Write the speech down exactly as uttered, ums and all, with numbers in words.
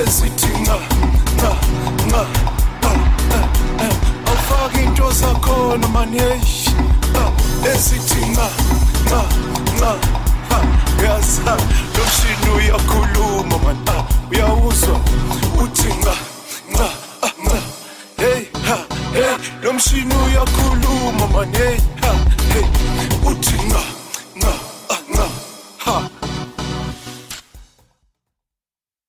esithi nqa nqa nqa awufake into zakhona man hey esithi nqa nqa nqa yaza lo mshini uyakhuluma man uyawuzwa uthi nqa nqa nqa hey ha hey lo mshini uyakhuluma man hey